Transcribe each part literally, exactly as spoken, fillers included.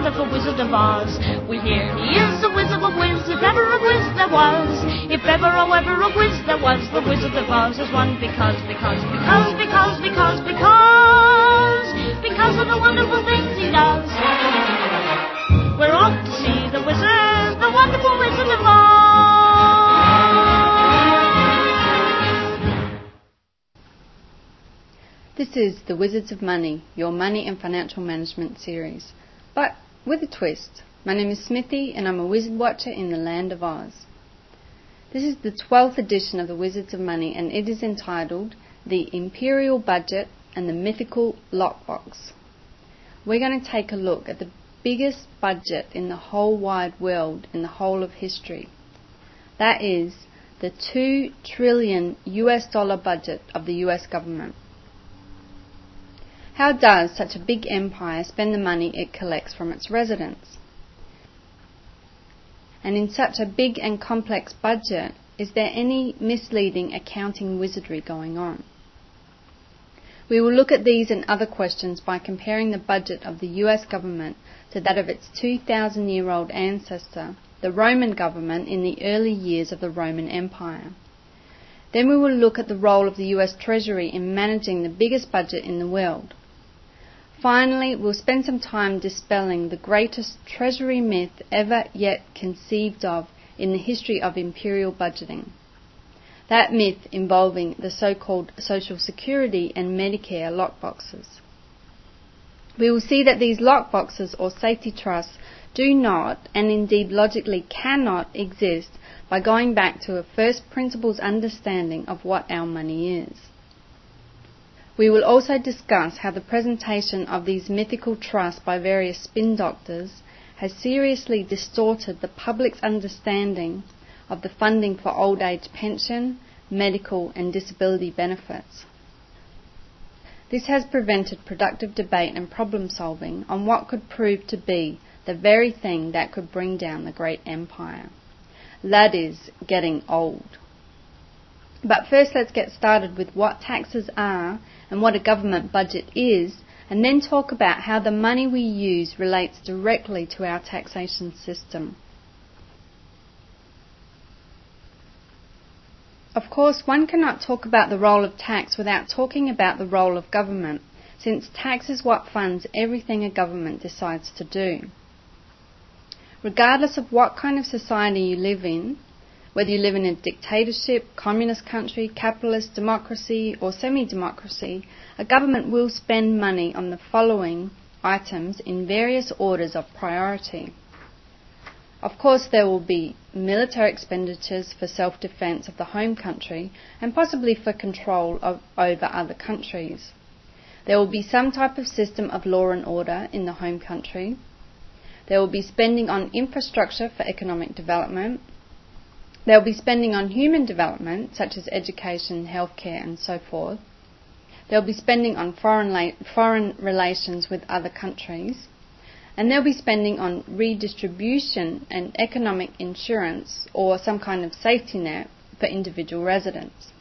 wonderful Wizard of Oz. We hear he is the Wizard of Wiz, if ever a Wiz there was. If ever, oh ever a Wiz there was, the Wizard of Oz is one because, because, because, because, because, because, because of the wonderful things he does. We're off to see the Wizard, the wonderful Wizard of Oz. This is The Wizards of Money, your money and financial management series, but with a twist. My name is Smithy and I'm a wizard watcher in the land of Oz. This is the twelfth edition of The Wizards of Money and it is entitled The Imperial Budget and the Mythical Lockbox. We're going to take a look at the biggest budget in the whole wide world in the whole of history. That is the two trillion U S dollar budget of the U S government. How does such a big empire spend the money it collects from its residents? And in such a big and complex budget, is there any misleading accounting wizardry going on? We will look at these and other questions by comparing the budget of the U S government to that of its two thousand year old ancestor, the Roman government in the early years of the Roman Empire. Then we will look at the role of the U S Treasury in managing the biggest budget in the world. Finally, we'll spend some time dispelling the greatest treasury myth ever yet conceived of in the history of imperial budgeting. That myth involving the so-called Social Security and Medicare lockboxes. We will see that these lockboxes or safety trusts do not, and indeed logically cannot, exist by going back to a first principles understanding of what our money is. We will also discuss how the presentation of these mythical trusts by various spin doctors has seriously distorted the public's understanding of the funding for old age pension, medical and disability benefits. This has prevented productive debate and problem solving on what could prove to be the very thing that could bring down the great empire. That is, getting old. But first let's get started with what taxes are and what a government budget is, and then talk about how the money we use relates directly to our taxation system. Of course, one cannot talk about the role of tax without talking about the role of government, since tax is what funds everything a government decides to do. Regardless of what kind of society you live in, whether you live in a dictatorship, communist country, capitalist, democracy or semi-democracy, a government will spend money on the following items in various orders of priority. Of course, there will be military expenditures for self-defense of the home country and possibly for control of, over other countries. There will be some type of system of law and order in the home country. There will be spending on infrastructure for economic development. There will be spending on human development, such as education, healthcare and so forth. There will be spending on foreign, la- foreign relations with other countries. And there will be spending on redistribution and economic insurance or some kind of safety net for individual residents.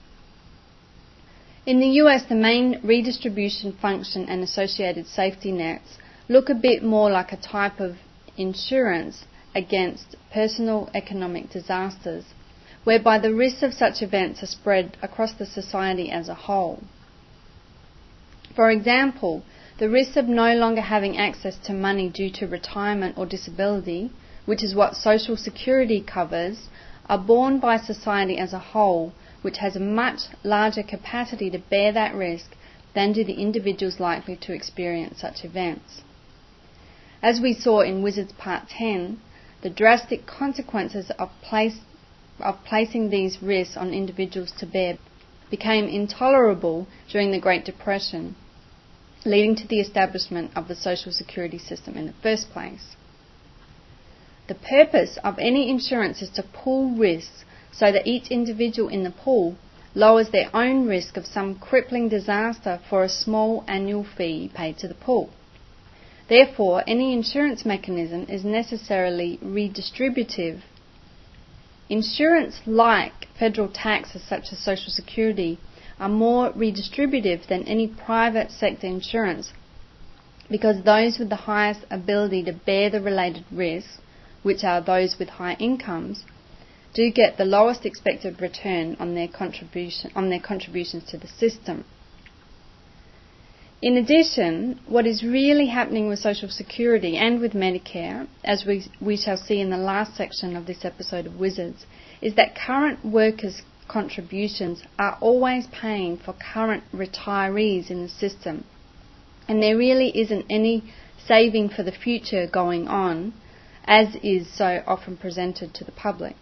In the U S, the main redistribution function and associated safety nets look a bit more like a type of insurance against personal economic disasters, whereby the risks of such events are spread across the society as a whole. For example, the risk of no longer having access to money due to retirement or disability, which is what Social Security covers, are borne by society as a whole, which has a much larger capacity to bear that risk than do the individuals likely to experience such events. As we saw in Wizards Part ten, the drastic consequences of, place, of placing these risks on individuals to bear became intolerable during the Great Depression, leading to the establishment of the Social Security system in the first place. The purpose of any insurance is to pool risks so that each individual in the pool lowers their own risk of some crippling disaster for a small annual fee paid to the pool. Therefore, any insurance mechanism is necessarily redistributive. Insurance, like federal taxes such as Social Security, are more redistributive than any private sector insurance, because those with the highest ability to bear the related risks, which are those with high incomes, do get the lowest expected return on their contribution on their contributions to the system. In addition, what is really happening with Social Security and with Medicare, as we, we shall see in the last section of this episode of Wizards, is that current workers' contributions are always paying for current retirees in the system, and there really isn't any saving for the future going on, as is so often presented to the public.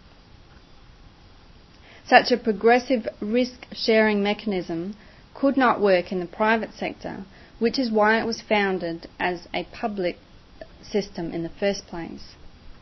Such a progressive risk-sharing mechanism could not work in the private sector, which is why it was founded as a public system in the first place.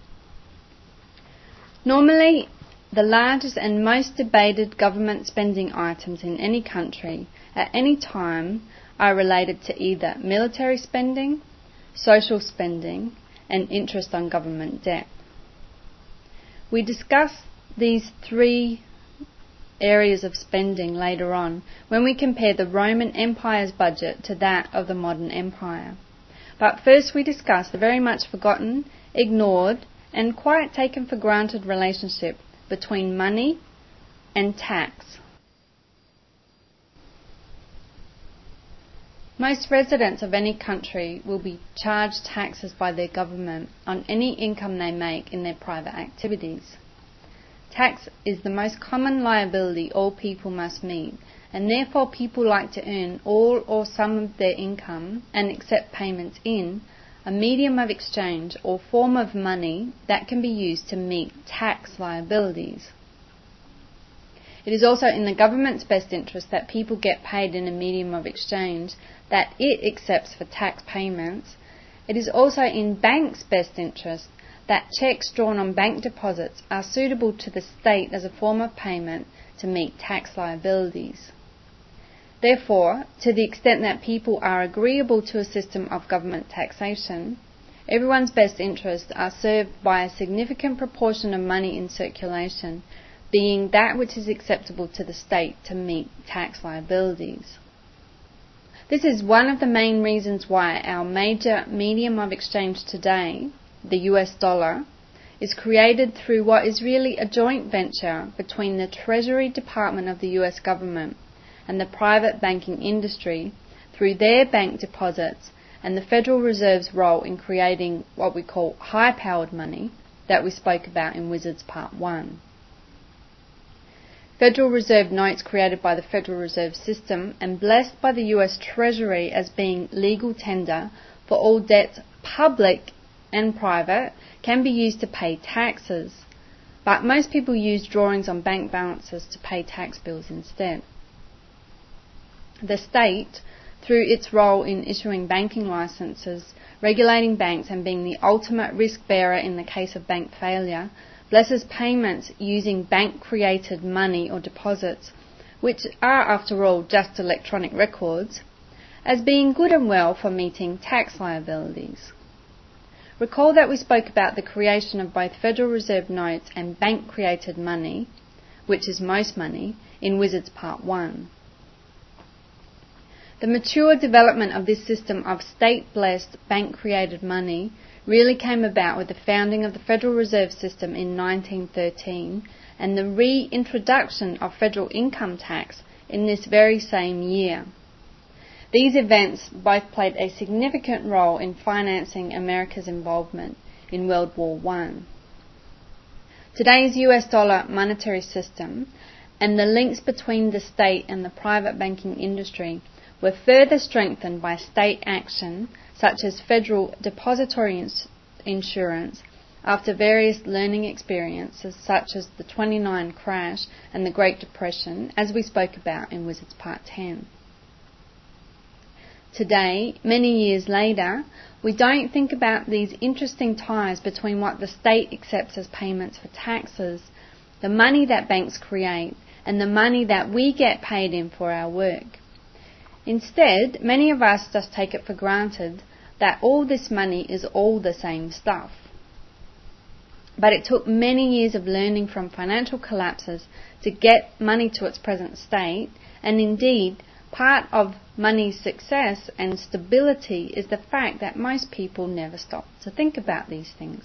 Normally, the largest and most debated government spending items in any country at any time are related to either military spending, social spending, and interest on government debt. We discuss these three areas of spending later on when we compare the Roman Empire's budget to that of the modern empire. But first we discuss the very much forgotten, ignored, and quite taken for granted relationship between money and tax. Most residents of any country will be charged taxes by their government on any income they make in their private activities. Tax is the most common liability all people must meet, and therefore people like to earn all or some of their income and accept payments in a medium of exchange or form of money that can be used to meet tax liabilities. It is also in the government's best interest that people get paid in a medium of exchange that it accepts for tax payments. It is also in banks' best interest that cheques drawn on bank deposits are suitable to the state as a form of payment to meet tax liabilities. Therefore, to the extent that people are agreeable to a system of government taxation, everyone's best interests are served by a significant proportion of money in circulation being that which is acceptable to the state to meet tax liabilities. This is one of the main reasons why our major medium of exchange today, the U S dollar, is created through what is really a joint venture between the Treasury Department of the U S government and the private banking industry through their bank deposits and the Federal Reserve's role in creating what we call high-powered money that we spoke about in Wizards Part one. Federal Reserve notes created by the Federal Reserve System and blessed by the U S Treasury as being legal tender for all debts, public and private, can be used to pay taxes, but most people use drawings on bank balances to pay tax bills instead. The state, through its role in issuing banking licenses, regulating banks and being the ultimate risk bearer in the case of bank failure, blesses payments using bank-created money or deposits, which are after all just electronic records, as being good and well for meeting tax liabilities. Recall that we spoke about the creation of both Federal Reserve notes and bank-created money, which is most money, in Wizards Part one. The mature development of this system of state-blessed, bank-created money really came about with the founding of the Federal Reserve System in nineteen thirteen and the reintroduction of federal income tax in this very same year. These events both played a significant role in financing America's involvement in World War One. Today's U S dollar monetary system and the links between the state and the private banking industry were further strengthened by state action such as federal depository ins- insurance after various learning experiences such as the twenty-nine crash and the Great Depression, as we spoke about in Wizards Part ten. Today, many years later, we don't think about these interesting ties between what the state accepts as payments for taxes, the money that banks create, and the money that we get paid in for our work. Instead, many of us just take it for granted that all this money is all the same stuff. But it took many years of learning from financial collapses to get money to its present state, and indeed, Part of money's success and stability is the fact that most people never stop to think about these things.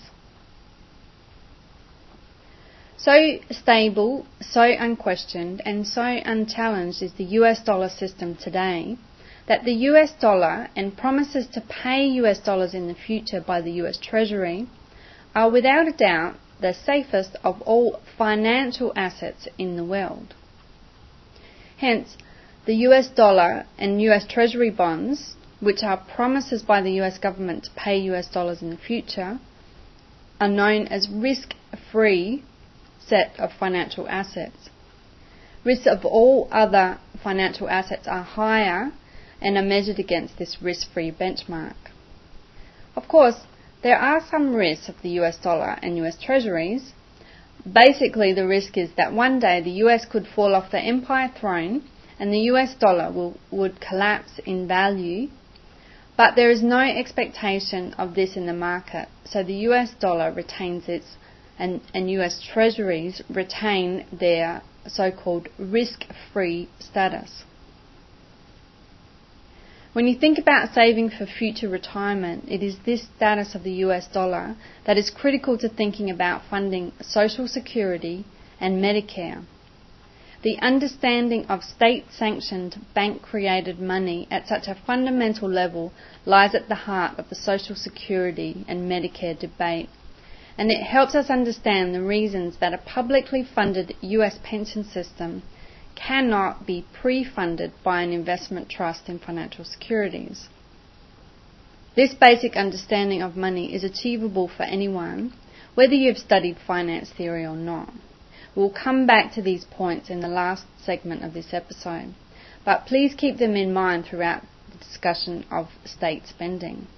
So stable, so unquestioned, and so unchallenged is the U S dollar system today that the U S dollar and promises to pay U S dollars in the future by the U S Treasury are without a doubt the safest of all financial assets in the world. Hence, the U S dollar and U S Treasury bonds, which are promises by the U S government to pay U S dollars in the future, are known as risk-free set of financial assets. Risks of all other financial assets are higher and are measured against this risk-free benchmark. Of course, there are some risks of the U S dollar and U S Treasuries. Basically, the risk is that one day the U S could fall off the empire throne and the U S dollar will, would collapse in value, but there is no expectation of this in the market, so the U S dollar retains its and, and U S Treasuries retain their so-called risk-free status. When you think about saving for future retirement, it is this status of the U S dollar that is critical to thinking about funding Social Security and Medicare. The understanding of state-sanctioned, bank-created money at such a fundamental level lies at the heart of the Social Security and Medicare debate, and it helps us understand the reasons that a publicly funded U S pension system cannot be pre-funded by an investment trust in financial securities. This basic understanding of money is achievable for anyone, whether you've studied finance theory or not. We'll come back to these points in the last segment of this episode, but please keep them in mind throughout the discussion of state spending.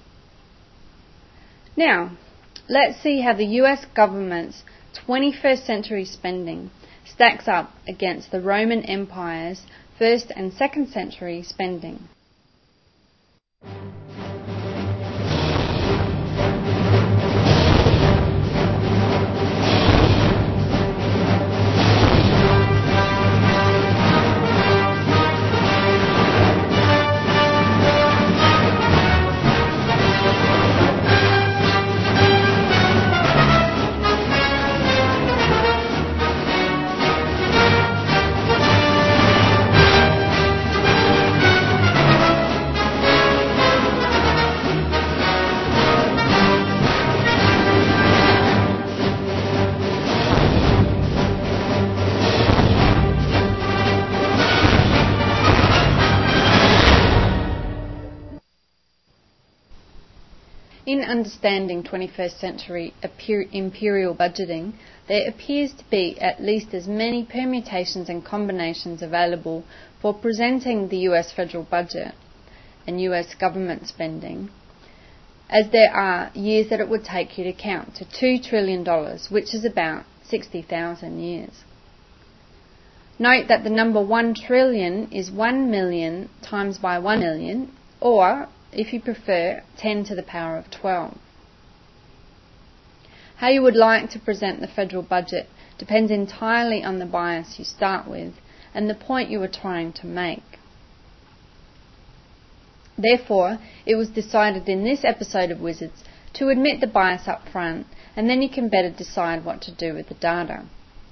Now, let's see how the U S government's twenty-first century spending stacks up against the Roman Empire's first and second century spending. In understanding twenty-first century imperial budgeting, there appears to be at least as many permutations and combinations available for presenting the U S federal budget and U S government spending as there are years that it would take you to count to two trillion dollars, which is about sixty thousand years. Note that the number one trillion is one million times by one million, or if you prefer, ten to the power of twelve. How you would like to present the federal budget depends entirely on the bias you start with and the point you are trying to make. Therefore, it was decided in this episode of Wizards to admit the bias up front, and then you can better decide what to do with the data.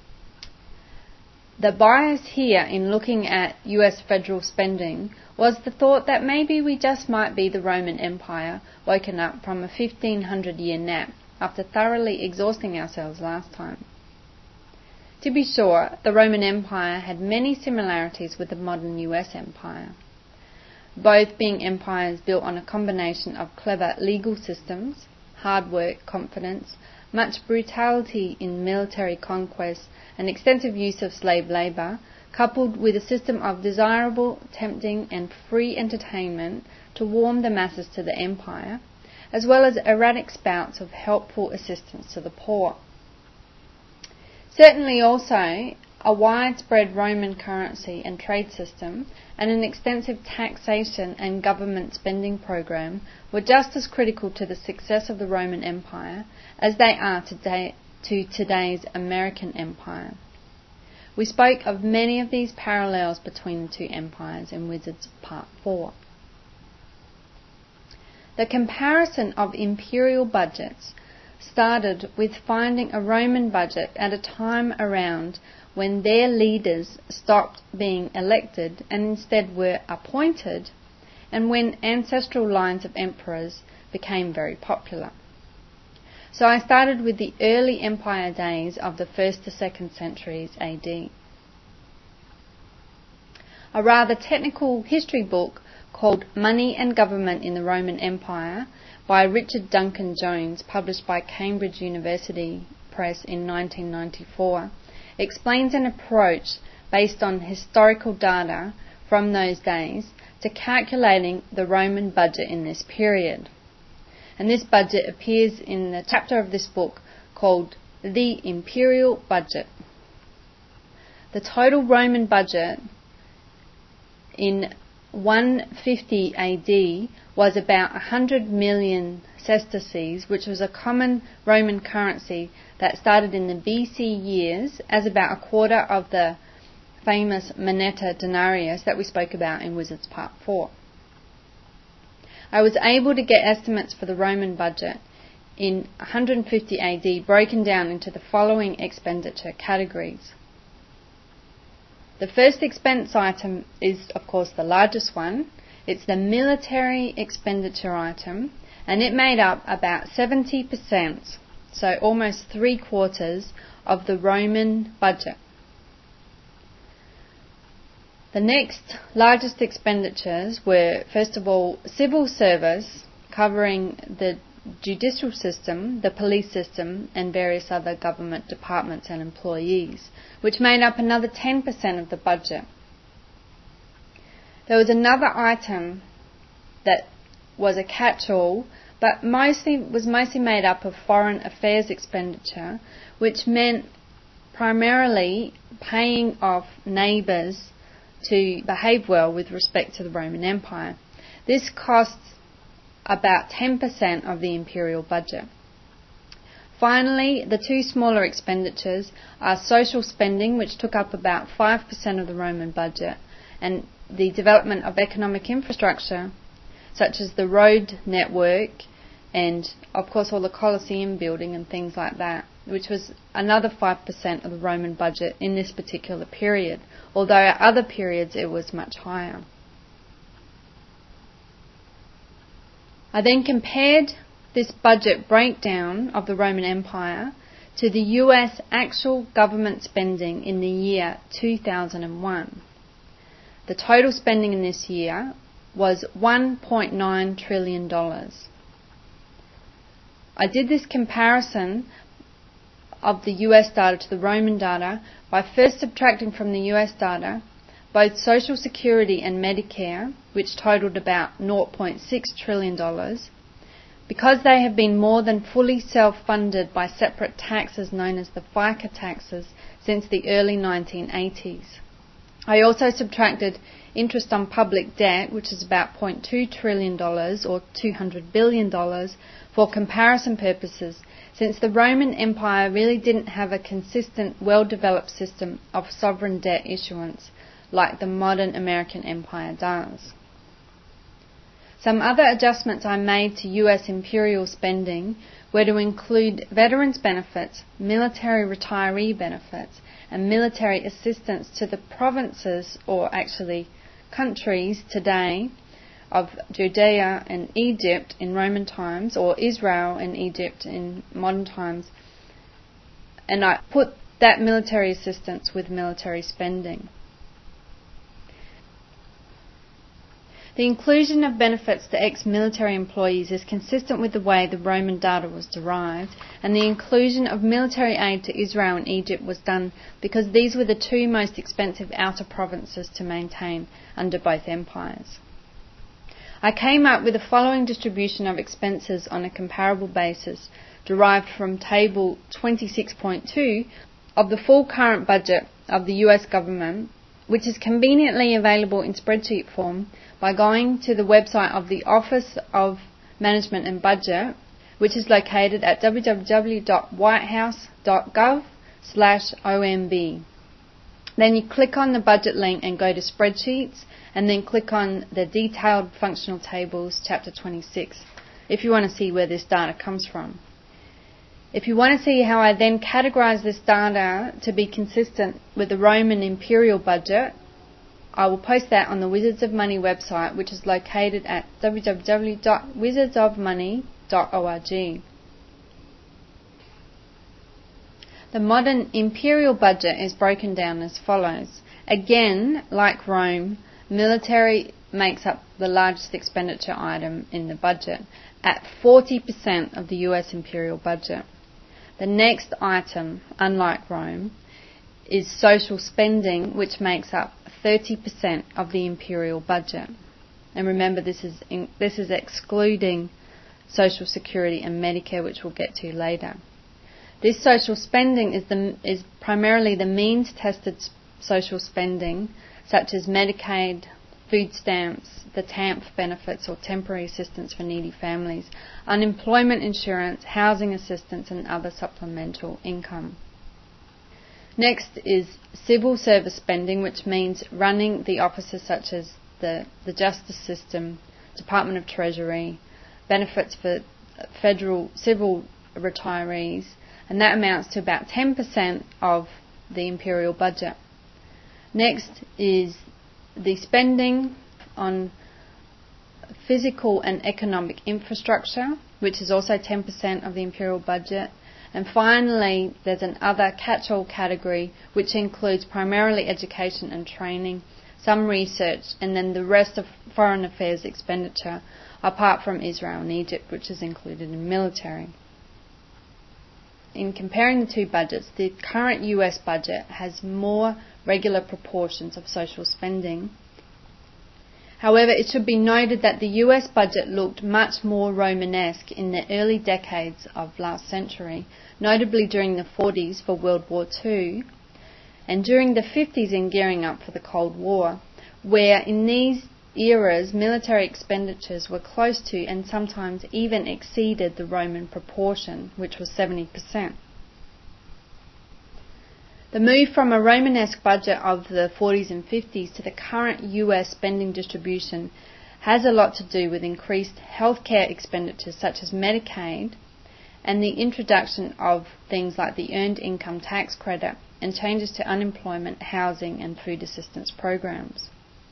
The bias here in looking at U S federal spending was the thought that maybe we just might be the Roman Empire woken up from a fifteen hundred year nap after thoroughly exhausting ourselves last time. To be sure, the Roman Empire had many similarities with the modern U S empire, both being empires built on a combination of clever legal systems, hard work, confidence, much brutality in military conquest, and extensive use of slave labour, coupled with a system of desirable, tempting and free entertainment to warm the masses to the empire, as well as erratic spouts of helpful assistance to the poor. Certainly also, a widespread Roman currency and trade system and an extensive taxation and government spending program were just as critical to the success of the Roman Empire as they are today to today's American empire. We spoke of many of these parallels between the two empires in Wizards Part four. The comparison of imperial budgets started with finding a Roman budget at a time around when their leaders stopped being elected and instead were appointed, and when ancestral lines of emperors became very popular. So I started with the early empire days of the first to second centuries A D. A rather technical history book called Money and Government in the Roman Empire by Richard Duncan Jones, published by Cambridge University Press in nineteen ninety-four, explains an approach based on historical data from those days to calculating the Roman budget in this period. And this budget appears in the chapter of this book called The Imperial Budget. The total Roman budget in one fifty A D was about one hundred million sesterces, which was a common Roman currency that started in the B C years as about a quarter of the famous moneta denarius that we spoke about in Wizards Part four. I was able to get estimates for the Roman budget in one hundred fifty A D broken down into the following expenditure categories. The first expense item is, of course, the largest one. It's the military expenditure item, and it made up about seventy percent, so almost three quarters, of the Roman budget. The next largest expenditures were, first of all, civil service, covering the judicial system, the police system, and various other government departments and employees, which made up another ten percent of the budget. There was another item that was a catch-all, but mostly was mostly made up of foreign affairs expenditure, which meant primarily paying off neighbours to behave well with respect to the Roman Empire. This costs about ten percent of the imperial budget. Finally, the two smaller expenditures are social spending, which took up about five percent of the Roman budget, and the development of economic infrastructure, such as the road network and, of course, all the Colosseum building and things like that, which was another five percent of the Roman budget in this particular period, although at other periods it was much higher. I then compared this budget breakdown of the Roman Empire to the U S actual government spending in the year two thousand one. The total spending in this year was one point nine trillion dollars. I did this comparison of the U S data to the Roman data by first subtracting from the U S data both Social Security and Medicare, which totaled about zero point six trillion dollars, because they have been more than fully self-funded by separate taxes known as the FICA taxes since the early nineteen eighties. I also subtracted interest on public debt, which is about zero point two trillion dollars or two hundred billion dollars, for comparison purposes, since the Roman Empire really didn't have a consistent, well-developed system of sovereign debt issuance like the modern American empire does. Some other adjustments I made to U S imperial spending were to include veterans benefits, military retiree benefits, and military assistance to the provinces, or actually countries today, of Judea and Egypt in Roman times, or Israel and Egypt in modern times, and I put that military assistance with military spending. The inclusion of benefits to ex-military employees is consistent with the way the Roman data was derived, and the inclusion of military aid to Israel and Egypt was done because these were the two most expensive outer provinces to maintain under both empires. I came up with the following distribution of expenses on a comparable basis, derived from table twenty-six point two of the full current budget of the U S government, which is conveniently available in spreadsheet form by going to the website of the Office of Management and Budget, which is located at w w w dot whitehouse dot gov slash O M B. Then you click on the budget link and go to Spreadsheets, and then click on the Detailed Functional Tables, Chapter twenty-six, if you want to see where this data comes from. If you want to see how I then categorise this data to be consistent with the Roman imperial budget, I will post that on the Wizards of Money website, which is located at w w w dot wizards of money dot org. The modern imperial budget is broken down as follows. Again, like Rome, military makes up the largest expenditure item in the budget at forty percent of the U S imperial budget. The next item, unlike Rome, is social spending, which makes up thirty percent of the imperial budget. And remember, this is in, this is excluding Social Security and Medicare, which we'll get to later. This social spending is the is primarily the means-tested social spending, such as Medicaid, food stamps, the T A M F benefits or temporary assistance for needy families, unemployment insurance, housing assistance and other supplemental income. Next is civil service spending, which means running the offices such as the, the justice system, Department of Treasury, benefits for federal civil retirees, and that amounts to about ten percent of the imperial budget. Next is the spending on physical and economic infrastructure, which is also ten percent of the imperial budget. And finally, there's an other catch-all category, which includes primarily education and training, some research, and then the rest of foreign affairs expenditure, apart from Israel and Egypt, which is included in military. In comparing the two budgets, the current U S budget has more regular proportions of social spending. However, it should be noted that the U S budget looked much more Romanesque in the early decades of last century, notably during the forties for World War Two, and during the fifties in gearing up for the Cold War, where in these eras military expenditures were close to and sometimes even exceeded the Roman proportion, which was seventy percent. The move from a Romanesque budget of the forties and fifties to the current U S spending distribution has a lot to do with increased healthcare expenditures such as Medicaid and the introduction of things like the Earned Income Tax Credit and changes to unemployment, housing and food assistance programs.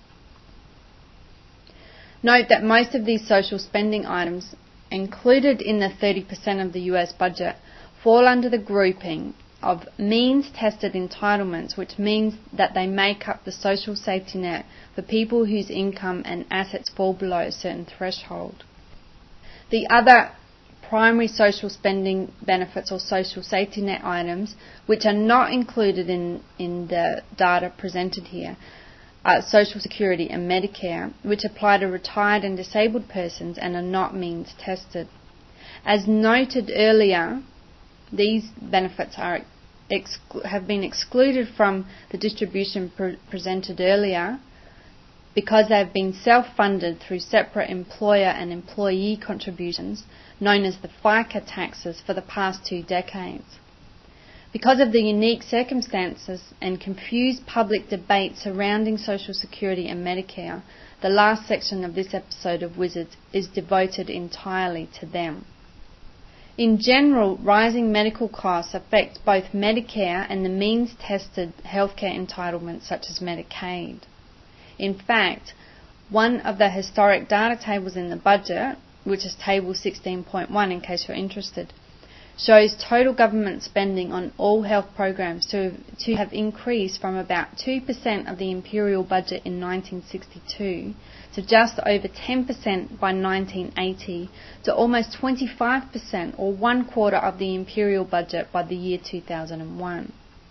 Note that most of these social spending items included in the thirty percent of the U S budget fall under the grouping of means-tested entitlements, which means that they make up the social safety net for people whose income and assets fall below a certain threshold. The other primary social spending benefits or social safety net items, which are not included in, in the data presented here, are Social Security and Medicare, which apply to retired and disabled persons and are not means-tested. As noted earlier, these benefits are exclu- have been excluded from the distribution pre- presented earlier because they have been self-funded through separate employer and employee contributions known as the FICA taxes for the past two decades. Because of the unique circumstances and confused public debate surrounding Social Security and Medicare, the last section of this episode of Wizards is devoted entirely to them. In general, rising medical costs affect both Medicare and the means-tested healthcare entitlements such as Medicaid. In fact, one of the historic data tables in the budget, which is Table sixteen point one in case you're interested, shows total government spending on all health programs to, to have increased from about two percent of the imperial budget in nineteen sixty-two to just over ten percent by nineteen eighty to almost twenty-five percent or one quarter of the imperial budget by the year two thousand one.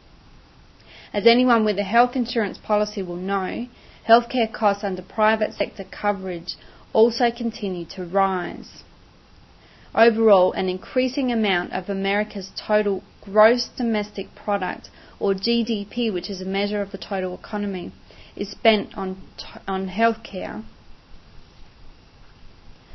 As anyone with a health insurance policy will know, healthcare costs under private sector coverage also continue to rise. Overall, an increasing amount of America's total gross domestic product, or G D P, which is a measure of the total economy, is spent on on healthcare.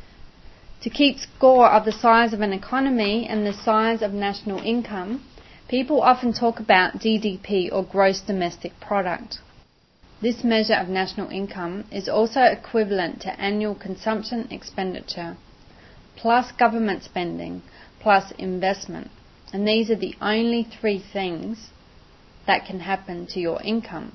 To keep score of the size of an economy and the size of national income, People often talk about G D P or gross domestic product. This measure of national income is also equivalent to annual consumption expenditure, plus government spending, plus investment. And these are the only three things that can happen to your income.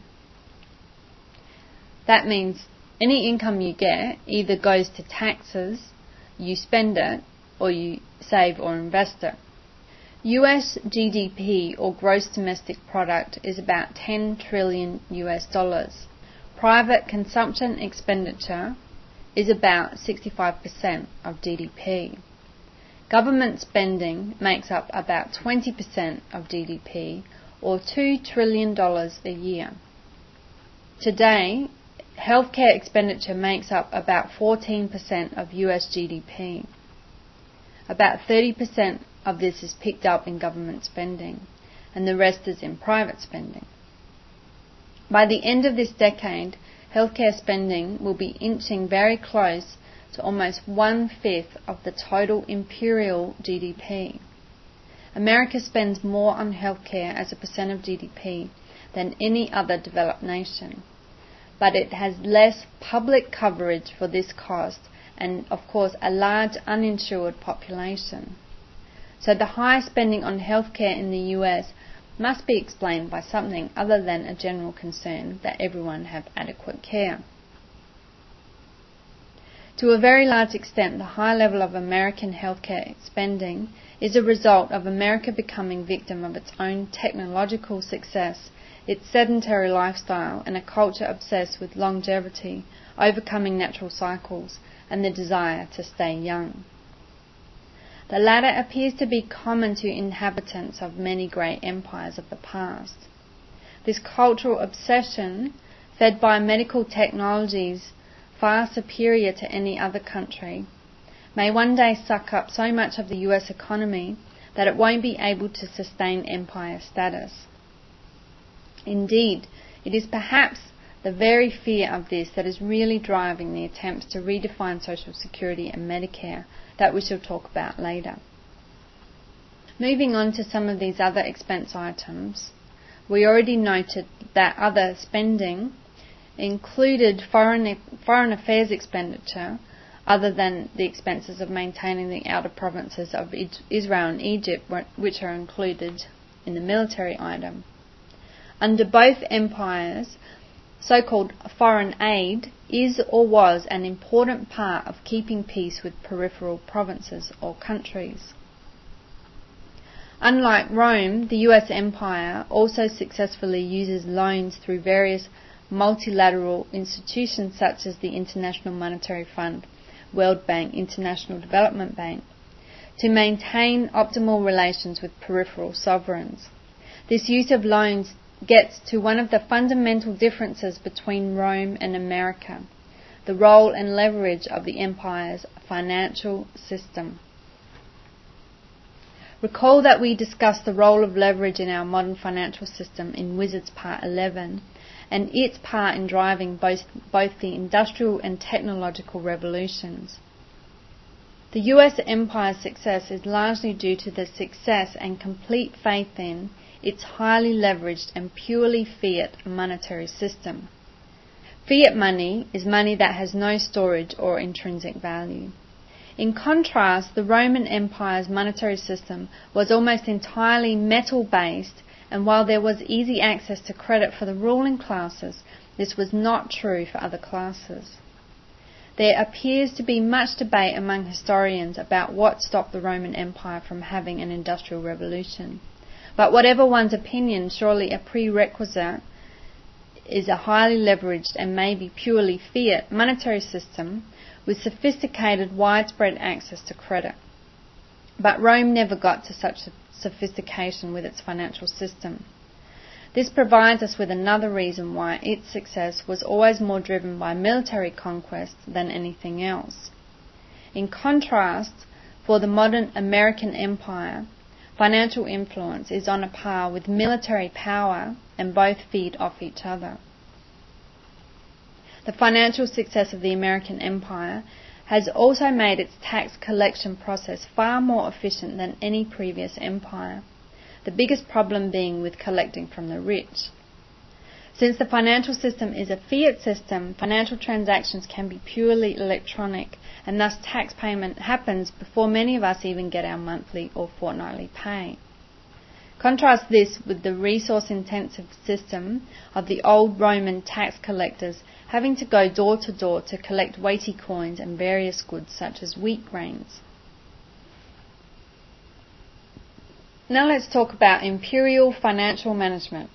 That means any income you get either goes to taxes, you spend it, or you save or invest it. U S G D P or gross domestic product is about ten trillion U S dollars. Private consumption expenditure is about sixty-five percent of G D P. Government spending makes up about twenty percent of G D P or two trillion dollars a year. Today, healthcare expenditure makes up about fourteen percent of U S G D P. About thirty percent of this is picked up in government spending, and the rest is in private spending. By the end of this decade, healthcare spending will be inching very close to almost one-fifth of the total imperial G D P. America spends more on healthcare as a percent of G D P than any other developed nation, but it has less public coverage for this cost and, of course, a large uninsured population. So the high spending on healthcare in the U S must be explained by something other than a general concern that everyone have adequate care. To a very large extent, the high level of American healthcare spending is a result of America becoming victim of its own technological success, its sedentary lifestyle, and a culture obsessed with longevity, overcoming natural cycles, and the desire to stay young. The latter appears to be common to inhabitants of many great empires of the past. This cultural obsession, fed by medical technologies far superior to any other country, may one day suck up so much of the U S economy that it won't be able to sustain empire status. Indeed, it is perhaps the very fear of this that is really driving the attempts to redefine Social Security and Medicare that we shall talk about later. Moving on to some of these other expense items, we already noted that other spending included foreign, foreign affairs expenditure other than the expenses of maintaining the outer provinces of Israel and Egypt, which are included in the military item. Under both empires, so-called foreign aid is or was an important part of keeping peace with peripheral provinces or countries. Unlike Rome, the U S empire also successfully uses loans through various multilateral institutions such as the International Monetary Fund, World Bank, International Development Bank, to maintain optimal relations with peripheral sovereigns. This use of loans gets to one of the fundamental differences between Rome and America, the role and leverage of the empire's financial system. Recall that we discussed the role of leverage in our modern financial system in Wizards Part eleven, and its part in driving both, both the industrial and technological revolutions. The U S empire's success is largely due to the success and complete faith in its highly leveraged and purely fiat monetary system. Fiat money is money that has no storage or intrinsic value. In contrast, the Roman Empire's monetary system was almost entirely metal-based, and while there was easy access to credit for the ruling classes, this was not true for other classes. There appears to be much debate among historians about what stopped the Roman Empire from having an industrial revolution. But whatever one's opinion, surely a prerequisite is a highly leveraged and maybe purely fiat monetary system with sophisticated, widespread access to credit. But Rome never got to such sophistication with its financial system. This provides us with another reason why its success was always more driven by military conquest than anything else. In contrast, for the modern American empire, financial influence is on a par with military power, and both feed off each other. The financial success of the American empire has also made its tax collection process far more efficient than any previous empire. the biggest problem being with collecting from the rich. Since the financial system is a fiat system, financial transactions can be purely electronic, and thus tax payment happens before many of us even get our monthly or fortnightly pay. Contrast this with the resource-intensive system of the old Roman tax collectors having to go door to door to collect weighty coins and various goods such as wheat grains. Now let's talk about imperial financial management.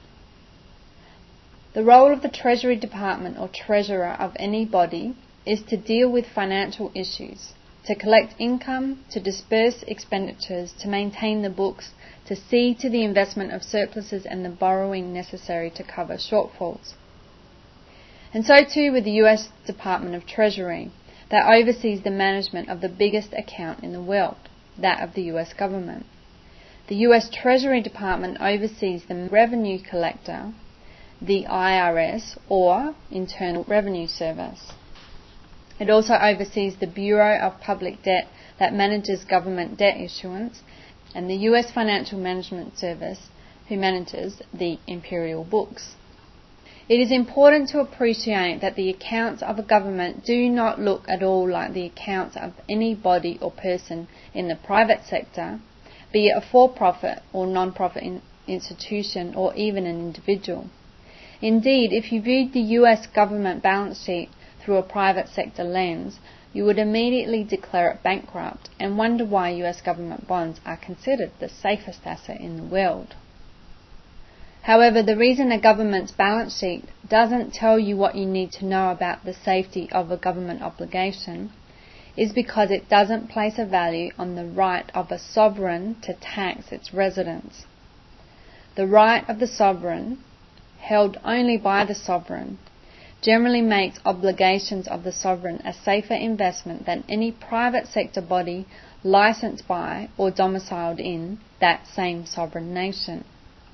The role of the Treasury Department or Treasurer of any body is to deal with financial issues, to collect income, to disperse expenditures, to maintain the books, to see to the investment of surpluses and the borrowing necessary to cover shortfalls. And so too with the U S Department of Treasury, that oversees the management of the biggest account in the world, that of the U S government. The U S Treasury Department oversees the revenue collector, the I R S, or Internal Revenue Service. It also oversees the Bureau of Public Debt that manages government debt issuance, and the U S Financial Management Service, who manages the imperial books. It is important to appreciate that the accounts of a government do not look at all like the accounts of any body or person in the private sector, be it a for-profit or non-profit in- institution or even an individual. Indeed, if you viewed the U S government balance sheet through a private sector lens, you would immediately declare it bankrupt and wonder why U S government bonds are considered the safest asset in the world. However, the reason a government's balance sheet doesn't tell you what you need to know about the safety of a government obligation is because it doesn't place a value on the right of a sovereign to tax its residents. The right of the sovereign, held only by the sovereign, generally makes obligations of the sovereign a safer investment than any private sector body licensed by or domiciled in that same sovereign nation.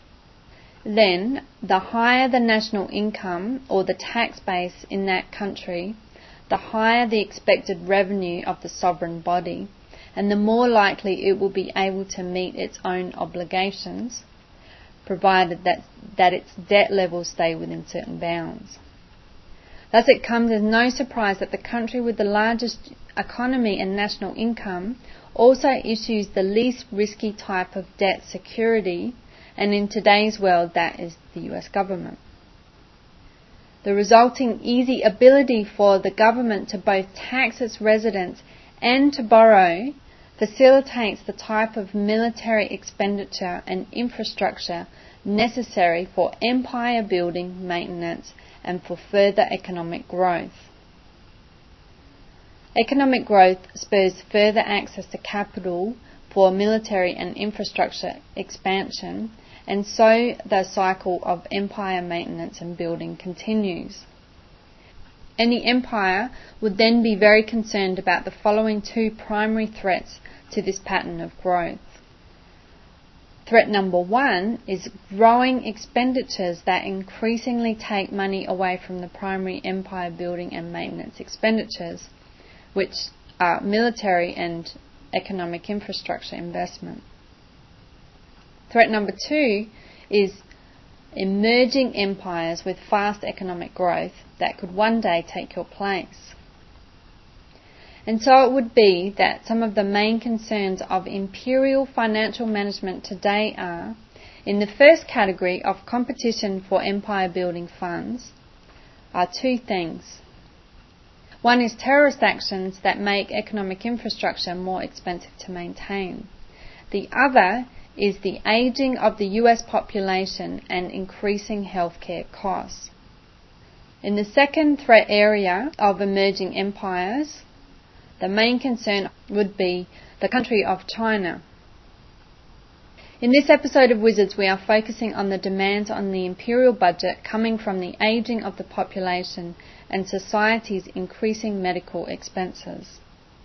Then, the higher the national income or the tax base in that country, the higher the expected revenue of the sovereign body, and the more likely it will be able to meet its own obligations, provided that, that its debt levels stay within certain bounds. Thus it comes as no surprise that the country with the largest economy and national income also issues the least risky type of debt security, and in today's world that is the U S government. The resulting easy ability for the government to both tax its residents and to borrow facilitates the type of military expenditure and infrastructure necessary for empire building, maintenance, and for further economic growth. Economic growth spurs further access to capital for military and infrastructure expansion, and so the cycle of empire maintenance and building continues. Any empire would then be very concerned about the following two primary threats to this pattern of growth. Threat number one is growing expenditures that increasingly take money away from the primary empire building and maintenance expenditures, which are military and economic infrastructure investment. Threat number two is emerging empires with fast economic growth that could one day take your place. And so it would be that some of the main concerns of imperial financial management today are, in the first category of competition for empire building funds, are two things. One is terrorist actions that make economic infrastructure more expensive to maintain. The other is the ageing of the U S population and increasing healthcare costs. In the second threat area of emerging empires, the main concern would be the country of China. In this episode of Wizards, we are focusing on the demands on the imperial budget coming from the ageing of the population and society's increasing medical expenses.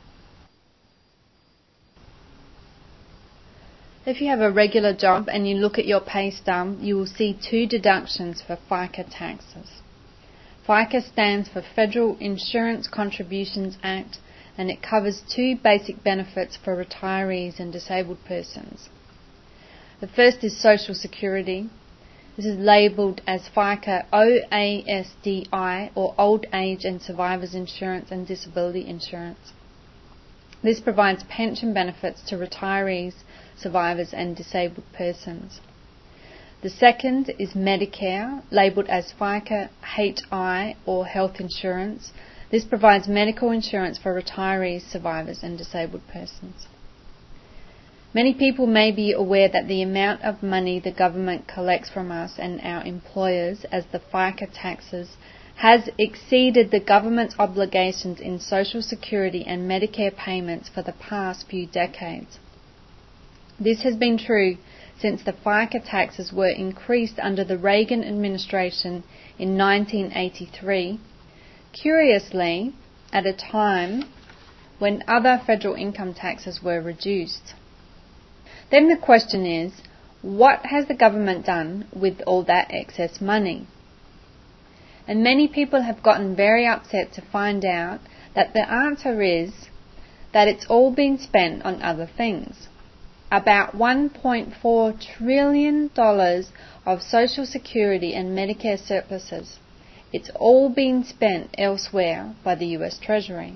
If you have a regular job and you look at your pay stub, you will see two deductions for FICA taxes. FICA stands for Federal Insurance Contributions Act, and it covers two basic benefits for retirees and disabled persons. The first is Social Security. This is labelled as FICA O A S D I, or Old Age and Survivors Insurance and Disability Insurance. This provides pension benefits to retirees, survivors and disabled persons. The second is Medicare, labelled as FICA H I, or Health Insurance. This provides medical insurance for retirees, survivors and disabled persons. Many people may be aware that the amount of money the government collects from us and our employers as the FICA taxes has exceeded the government's obligations in Social Security and Medicare payments for the past few decades. This has been true since the FICA taxes were increased under the Reagan administration in nineteen eighty-three, curiously, at a time when other federal income taxes were reduced. Then the question is, what has the government done with all that excess money? And many people have gotten very upset to find out that the answer is that it's all been spent on other things. About one point four trillion dollars of Social Security and Medicare surpluses. It's all been spent elsewhere by the U S Treasury.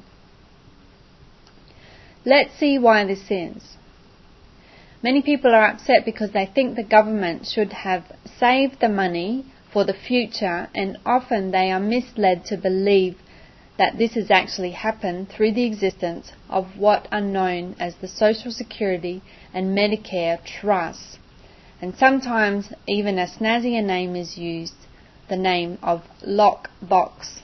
Let's see why this is. Many people are upset because they think the government should have saved the money for the future, and often they are misled to believe that this has actually happened through the existence of what are known as the Social Security and Medicare trusts, and sometimes even a snazzier name is used, the name of lockbox.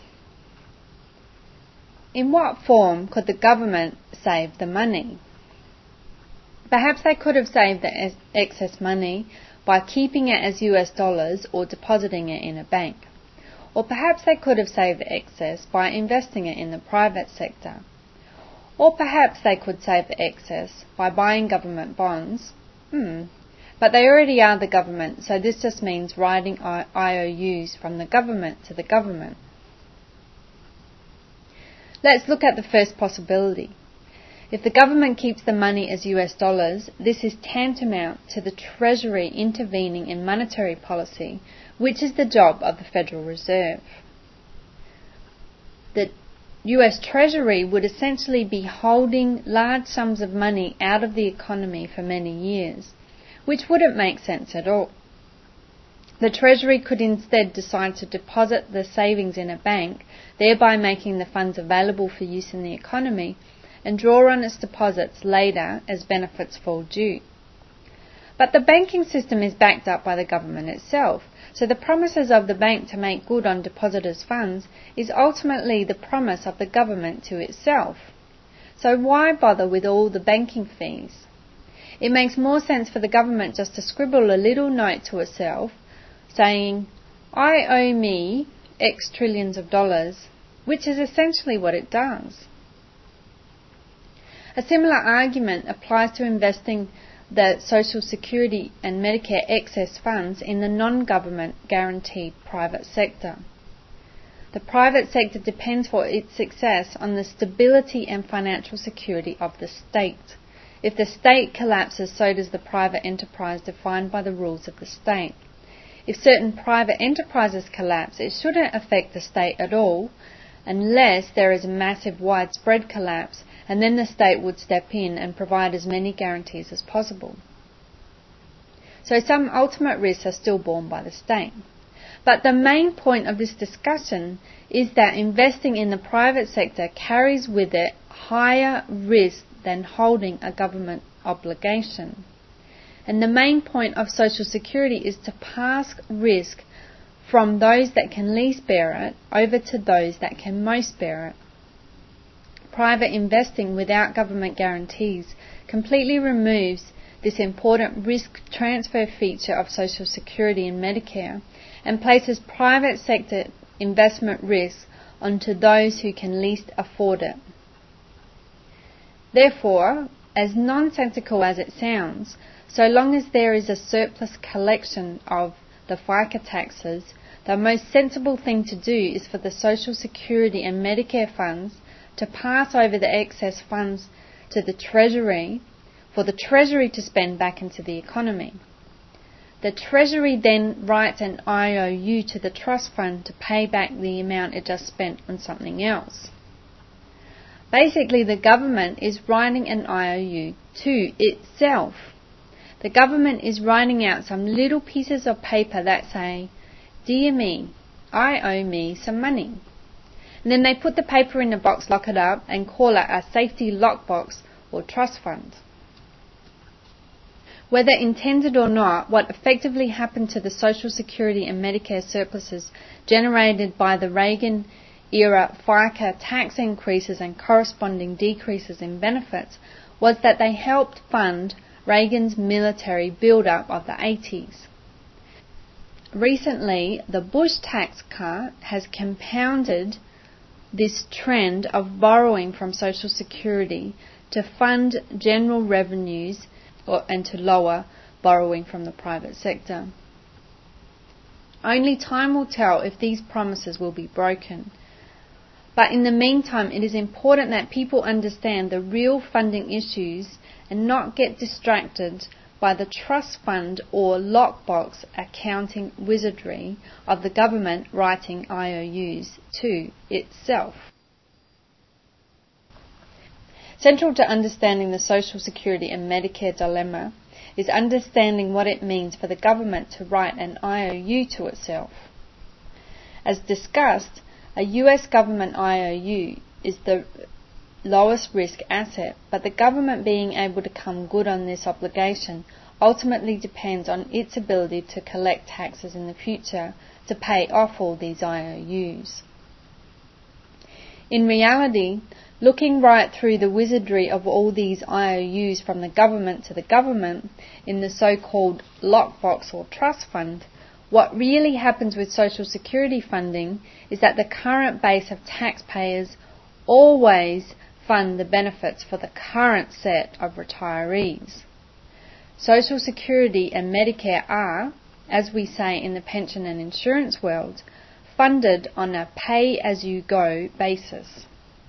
In what form could the government save the money? Perhaps they could have saved the excess money by keeping it as U S dollars or depositing it in a bank. Or perhaps they could have saved the excess by investing it in the private sector. Or perhaps they could save the excess by buying government bonds. Hmm. But they already are the government, so this just means writing I O Us from the government to the government. Let's look at the first possibility. If the government keeps the money as U S dollars, this is tantamount to the Treasury intervening in monetary policy, which is the job of the Federal Reserve. The U S Treasury would essentially be holding large sums of money out of the economy for many years, which wouldn't make sense at all. The Treasury could instead decide to deposit the savings in a bank, thereby making the funds available for use in the economy, and draw on its deposits later as benefits fall due. But the banking system is backed up by the government itself, so the promises of the bank to make good on depositors' funds is ultimately the promise of the government to itself. So why bother with all the banking fees? It makes more sense for the government just to scribble a little note to itself saying, I owe me X trillions of dollars, which is essentially what it does. A similar argument applies to investing the Social Security and Medicare excess funds in the non-government guaranteed private sector. The private sector depends for its success on the stability and financial security of the state. If the state collapses, so does the private enterprise defined by the rules of the state. If certain private enterprises collapse, it shouldn't affect the state at all, unless there is a massive widespread collapse, and then the state would step in and provide as many guarantees as possible. So some ultimate risks are still borne by the state. But the main point of this discussion is that investing in the private sector carries with it higher risk than holding a government obligation. And the main point of Social Security is to pass risk from those that can least bear it over to those that can most bear it. Private investing without government guarantees completely removes this important risk transfer feature of Social Security and Medicare and places private sector investment risk onto those who can least afford it. Therefore, as nonsensical as it sounds, so long as there is a surplus collection of the FICA taxes, the most sensible thing to do is for the Social Security and Medicare funds to pass over the excess funds to the Treasury, for the Treasury to spend back into the economy. The Treasury then writes an I O U to the trust fund to pay back the amount it just spent on something else. Basically, the government is writing an I O U to itself. The government is writing out some little pieces of paper that say, "Dear me, I owe me some money." And then they put the paper in a box, lock it up, and call it a safety lockbox or trust fund. Whether intended or not, what effectively happened to the Social Security and Medicare surpluses generated by the Reagan-era FICA tax increases and corresponding decreases in benefits was that they helped fund Reagan's military build-up of the eighties. Recently, the Bush tax cut has compounded this trend of borrowing from Social Security to fund general revenues or, and to lower borrowing from the private sector. Only time will tell if these promises will be broken. But in the meantime, it is important that people understand the real funding issues and not get distracted by the trust fund or lockbox accounting wizardry of the government writing I O Us to itself. Central to understanding the Social Security and Medicare dilemma is understanding what it means for the government to write an I O U to itself. As discussed, a U S government I O U is the lowest risk asset, but the government being able to come good on this obligation ultimately depends on its ability to collect taxes in the future to pay off all these I O Us. In reality, looking right through the wizardry of all these I O Us from the government to the government in the so-called lockbox or trust fund, what really happens with Social Security funding is that the current base of taxpayers always fund the benefits for the current set of retirees. Social Security and Medicare are, as we say in the pension and insurance world, funded on a pay-as-you-go basis.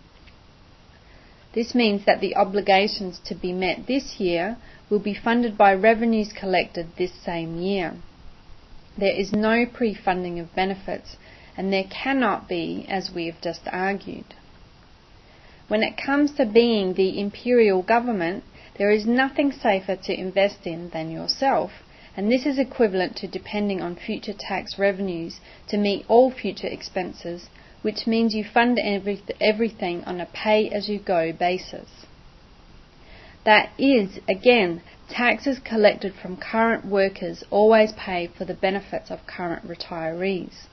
This means that the obligations to be met this year will be funded by revenues collected this same year. There is no pre-funding of benefits, and there cannot be, as we have just argued. When it comes to being the imperial government, there is nothing safer to invest in than yourself, and this is equivalent to depending on future tax revenues to meet all future expenses, which means you fund every, everything on a pay-as-you-go basis. That is, again, taxes collected from current workers always pay for the benefits of current retirees.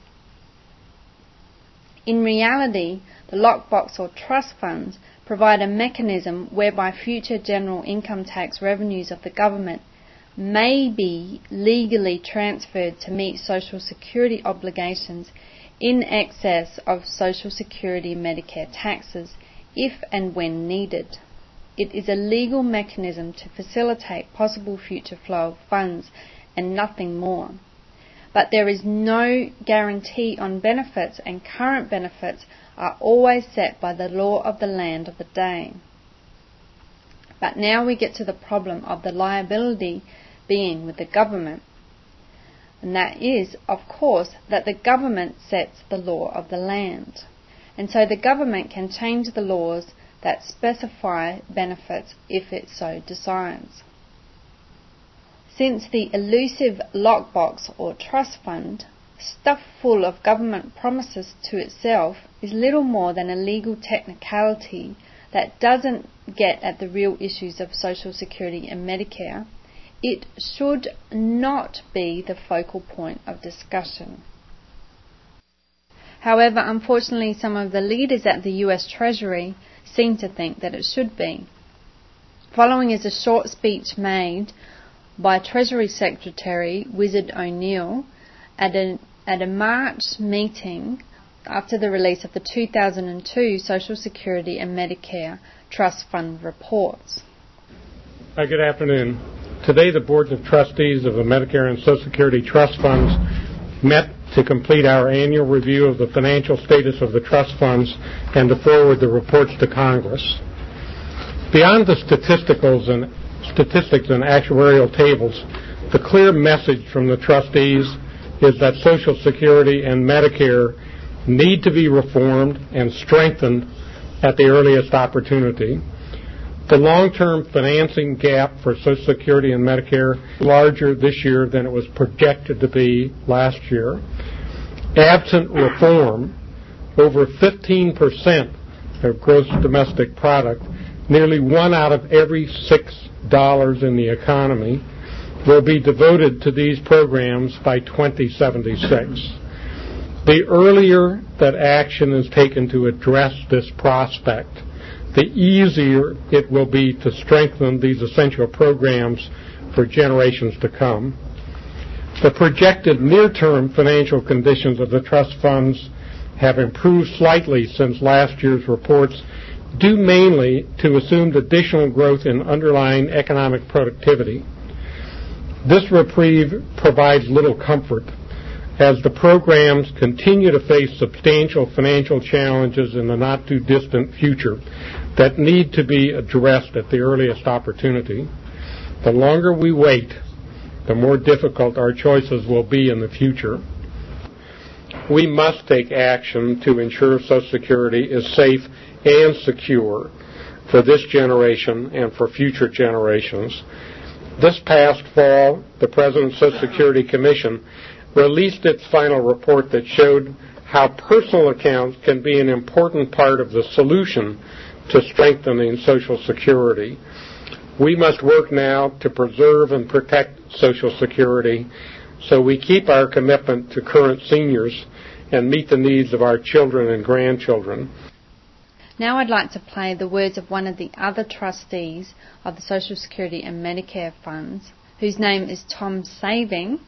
In reality, the lockbox or trust funds provide a mechanism whereby future general income tax revenues of the government may be legally transferred to meet Social Security obligations in excess of Social Security and Medicare taxes if and when needed. It is a legal mechanism to facilitate possible future flow of funds and nothing more. But there is no guarantee on benefits, and current benefits are always set by the law of the land of the day. But now we get to the problem of the liability being with the government. And that is, of course, that the government sets the law of the land. And so the government can change the laws that specify benefits if it so decides. Since the elusive lockbox or trust fund, stuffed full of government promises to itself, is little more than a legal technicality that doesn't get at the real issues of Social Security and Medicare, it should not be the focal point of discussion. However, unfortunately, some of the leaders at the U S Treasury seem to think that it should be. Following is a short speech made by Treasury Secretary Wizard O'Neill at a, at a March meeting after the release of the two thousand two Social Security and Medicare Trust Fund reports. Hi, good afternoon. Today the Boards of Trustees of the Medicare and Social Security Trust Funds met to complete our annual review of the financial status of the trust funds and to forward the reports to Congress. Beyond the statisticals and statistics and actuarial tables, The clear message from the trustees is that Social Security and Medicare need to be reformed and strengthened at the earliest opportunity. The long-term financing gap for Social Security and Medicare is larger this year than it was projected to be last year. Absent reform, over fifteen percent of gross domestic product, nearly one out of every six dollars in the economy, will be devoted to these programs by twenty seventy-six. The earlier that action is taken to address this prospect, the easier it will be to strengthen these essential programs for generations to come. The projected near-term financial conditions of the trust funds have improved slightly since last year's reports, due mainly to assumed additional growth in underlying economic productivity. This reprieve provides little comfort, as the programs continue to face substantial financial challenges in the not-too-distant future that need to be addressed at the earliest opportunity. The longer we wait, the more difficult our choices will be in the future. We must take action to ensure Social Security is safe and secure for this generation and for future generations. This past fall, the President's Social Security Commission released its final report that showed how personal accounts can be an important part of the solution to strengthening Social Security. We must work now to preserve and protect Social Security so we keep our commitment to current seniors and meet the needs of our children and grandchildren. Now I'd like to play the words of one of the other trustees of the Social Security and Medicare funds, whose name is Tom Saving.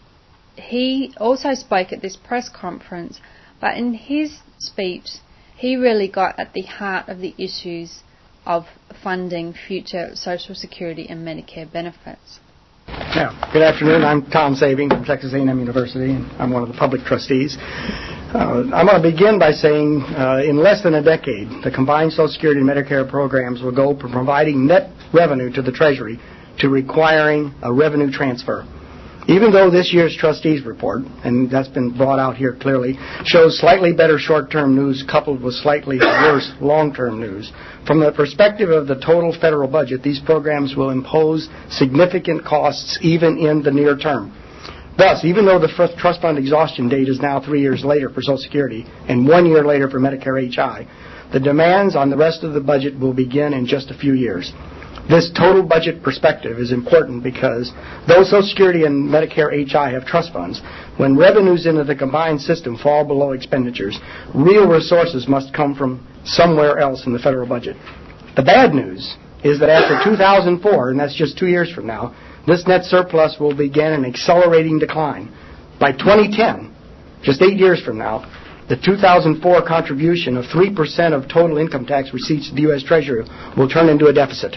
He also spoke at this press conference, but in his speech he really got at the heart of the issues of funding future Social Security and Medicare benefits. Yeah. Good afternoon. I'm Tom Saving from Texas A and M University, and I'm one of the public trustees. Uh, I'm going to begin by saying uh, in less than a decade, the combined Social Security and Medicare programs will go from providing net revenue to the Treasury to requiring a revenue transfer. Even though this year's trustees report, and that's been brought out here clearly, shows slightly better short-term news coupled with slightly worse long-term news, from the perspective of the total federal budget, these programs will impose significant costs even in the near term. Thus, even though the first trust fund exhaustion date is now three years later for Social Security and one year later for Medicare H I, the demands on the rest of the budget will begin in just a few years. This total budget perspective is important because though Social Security and Medicare H I have trust funds, when revenues into the combined system fall below expenditures, real resources must come from somewhere else in the federal budget. The bad news is that after two thousand four, and that's just two years from now, this net surplus will begin an accelerating decline. By twenty ten, just eight years from now, the two thousand four contribution of three percent of total income tax receipts to the U S Treasury will turn into a deficit.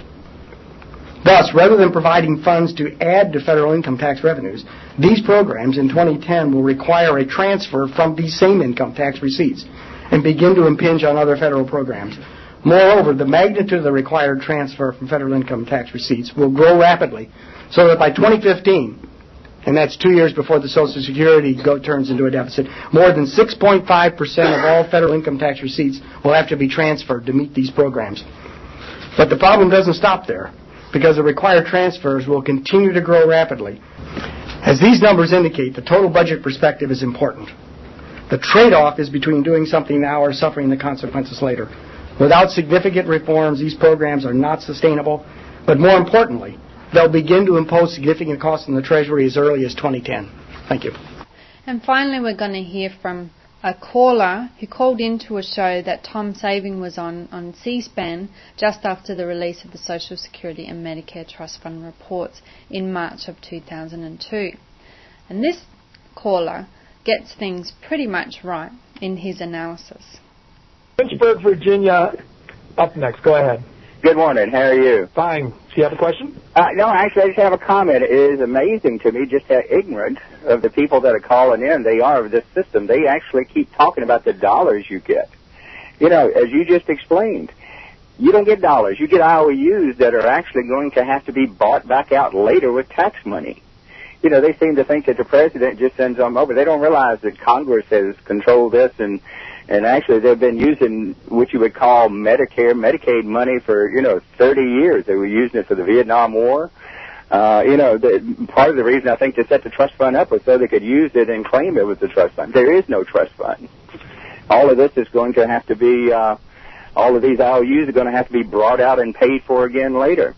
Thus, rather than providing funds to add to federal income tax revenues, these programs in twenty ten will require a transfer from these same income tax receipts and begin to impinge on other federal programs. Moreover, the magnitude of the required transfer from federal income tax receipts will grow rapidly, so that by twenty fifteen, and that's two years before the Social Security go, turns into a deficit, more than six point five percent of all federal income tax receipts will have to be transferred to meet these programs. But the problem doesn't stop there, because the required transfers will continue to grow rapidly. As these numbers indicate, the total budget perspective is important. The trade-off is between doing something now or suffering the consequences later. Without significant reforms, these programs are not sustainable, but more importantly, they'll begin to impose significant costs on the Treasury as early as twenty ten. Thank you. And finally, we're going to hear from a caller who called into a show that Tom Saving was on on C-SPAN just after the release of the Social Security and Medicare Trust Fund reports in March of two thousand two. And this caller gets things pretty much right in his analysis. Lynchburg, Virginia, up next. Go ahead. Good morning. How are you? Fine. Do you have a question? Uh, no, actually, I just have a comment. It is amazing to me just how ignorant of the people that are calling in they are of this system. They actually keep talking about the dollars you get. You know, as you just explained, you don't get dollars. You get I O Us that are actually going to have to be bought back out later with tax money. you know, they seem to think that the president just sends them over. They don't realize that Congress has controlled this, and and actually they've been using what you would call Medicare, Medicaid money for, you know, thirty years. They were using it for the Vietnam War. Uh, you know, the, part of the reason I think they set the trust fund up was so they could use it and claim it was a trust fund. There is no trust fund. All of this is going to have to be, uh, all of these I O Us are going to have to be brought out and paid for again later.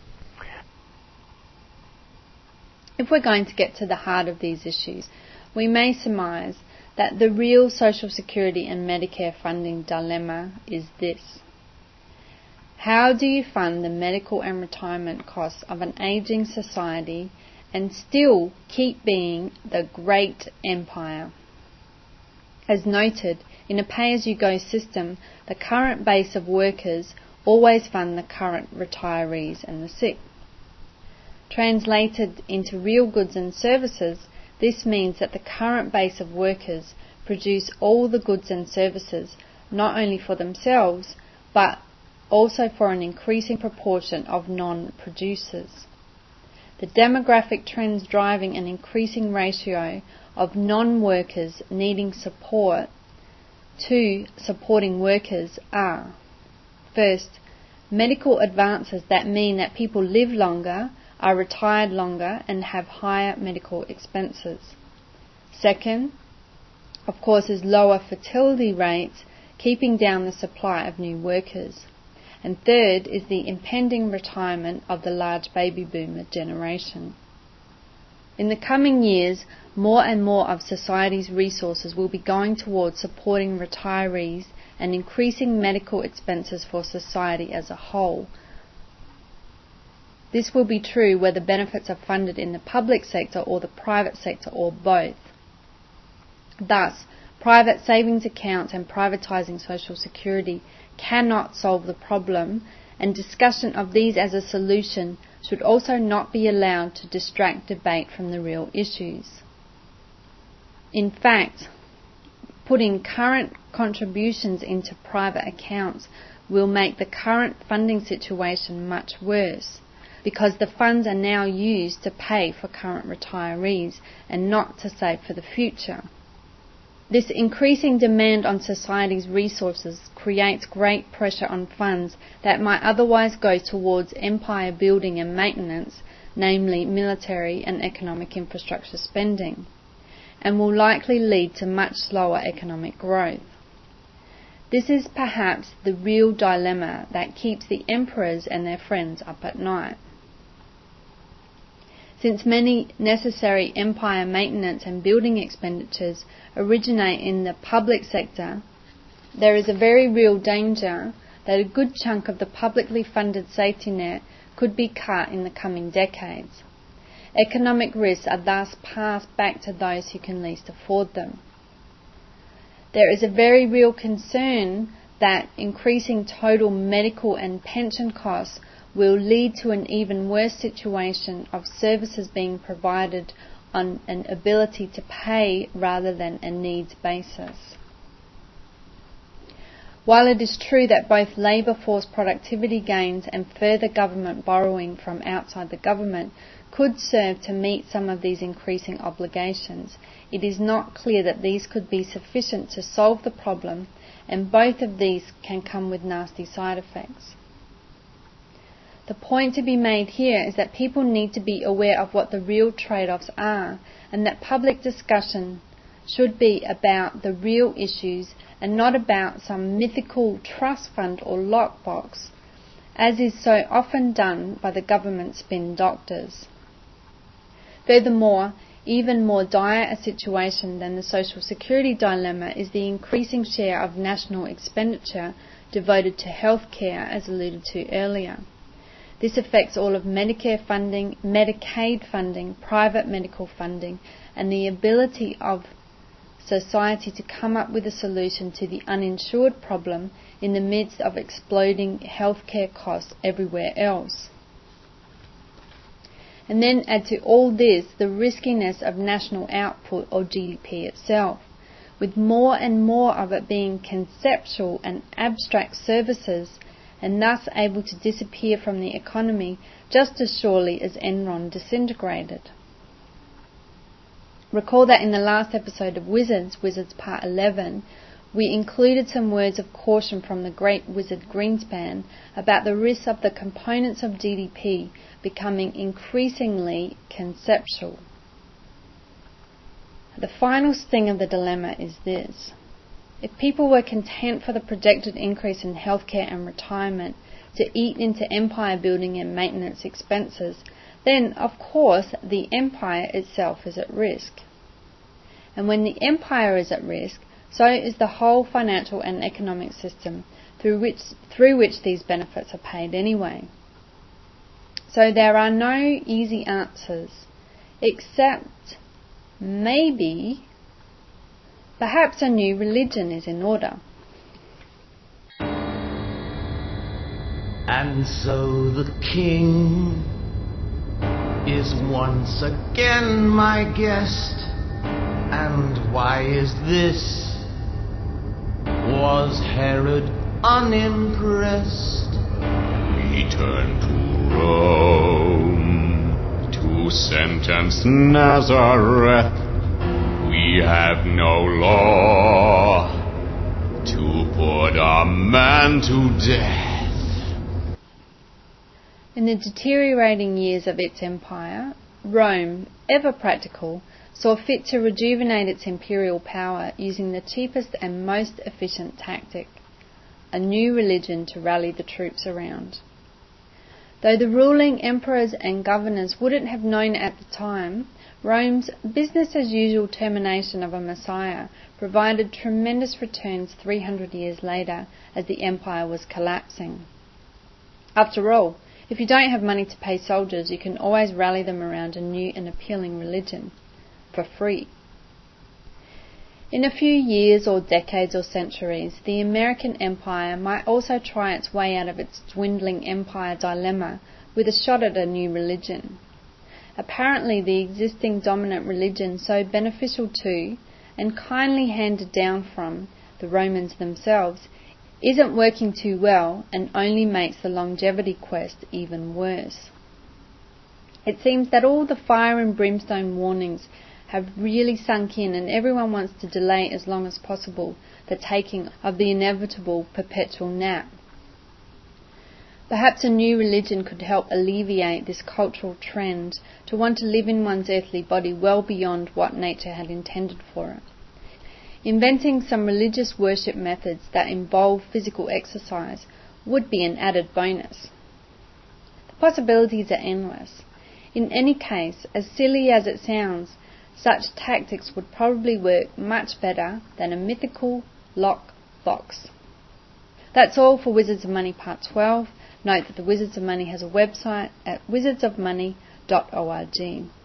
If we're going to get to the heart of these issues, we may surmise that the real Social Security and Medicare funding dilemma is this. How do you fund the medical and retirement costs of an ageing society and still keep being the great empire? As noted, in a pay-as-you-go system, the current base of workers always fund the current retirees and the sick. Translated into real goods and services, this means that the current base of workers produce all the goods and services not only for themselves, but also for an increasing proportion of non-producers. The demographic trends driving an increasing ratio of non-workers needing support to supporting workers are: first, medical advances that mean that people live longer, are retired longer, and have higher medical expenses. Second, of course, is lower fertility rates, keeping down the supply of new workers. And third is the impending retirement of the large baby boomer generation. In the coming years, more and more of society's resources will be going towards supporting retirees and increasing medical expenses for society as a whole. This will be true whether benefits are funded in the public sector or the private sector or both. Thus, private savings accounts and privatising Social Security cannot solve the problem, and discussion of these as a solution should also not be allowed to distract debate from the real issues. In fact, putting current contributions into private accounts will make the current funding situation much worse, because the funds are now used to pay for current retirees and not to save for the future. This increasing demand on society's resources creates great pressure on funds that might otherwise go towards empire building and maintenance, namely military and economic infrastructure spending, and will likely lead to much slower economic growth. This is perhaps the real dilemma that keeps the emperors and their friends up at night. Since many necessary empire maintenance and building expenditures originate in the public sector, there is a very real danger that a good chunk of the publicly funded safety net could be cut in the coming decades. Economic risks are thus passed back to those who can least afford them. There is a very real concern that increasing total medical and pension costs will lead to an even worse situation of services being provided on an ability to pay rather than a needs basis. While it is true that both labour force productivity gains and further government borrowing from outside the government could serve to meet some of these increasing obligations, it is not clear that these could be sufficient to solve the problem, and both of these can come with nasty side effects. The point to be made here is that people need to be aware of what the real trade-offs are, and that public discussion should be about the real issues and not about some mythical trust fund or lockbox, as is so often done by the government spin doctors. Furthermore, even more dire a situation than the Social Security dilemma is the increasing share of national expenditure devoted to health care, as alluded to earlier. This affects all of Medicare funding, Medicaid funding, private medical funding, and the ability of society to come up with a solution to the uninsured problem in the midst of exploding healthcare costs everywhere else. And then add to all this the riskiness of national output or G D P itself, with more and more of it being conceptual and abstract services, and thus able to disappear from the economy just as surely as Enron disintegrated. Recall that in the last episode of Wizards, Wizards Part eleven, we included some words of caution from the great wizard Greenspan about the risks of the components of G D P becoming increasingly conceptual. The final sting of the dilemma is this. If people were content for the projected increase in healthcare and retirement to eat into empire building and maintenance expenses, then, of course, the empire itself is at risk. And when the empire is at risk, so is the whole financial and economic system through which, through which these benefits are paid anyway. So there are no easy answers, except maybe, perhaps a new religion is in order. And so the king is once again my guest. And why is this? Was Herod unimpressed? We turn to Rome to sentence Nazareth. We have no law to put a man to death. In the deteriorating years of its empire, Rome, ever practical, saw fit to rejuvenate its imperial power using the cheapest and most efficient tactic, a new religion to rally the troops around. Though the ruling emperors and governors wouldn't have known at the time, Rome's business-as-usual termination of a Messiah provided tremendous returns three hundred years later as the empire was collapsing. After all, if you don't have money to pay soldiers, you can always rally them around a new and appealing religion, for free. In a few years or decades or centuries, the American empire might also try its way out of its dwindling empire dilemma with a shot at a new religion. Apparently the existing dominant religion, so beneficial to and kindly handed down from the Romans themselves, isn't working too well and only makes the longevity quest even worse. It seems that all the fire and brimstone warnings have really sunk in, and everyone wants to delay as long as possible the taking of the inevitable perpetual nap. Perhaps a new religion could help alleviate this cultural trend to want to live in one's earthly body well beyond what nature had intended for it. Inventing some religious worship methods that involve physical exercise would be an added bonus. The possibilities are endless. In any case, as silly as it sounds, such tactics would probably work much better than a mythical lock box. That's all for Wizards of Money Part twelve. Note that the Wizards of Money has a website at wizards of money dot org.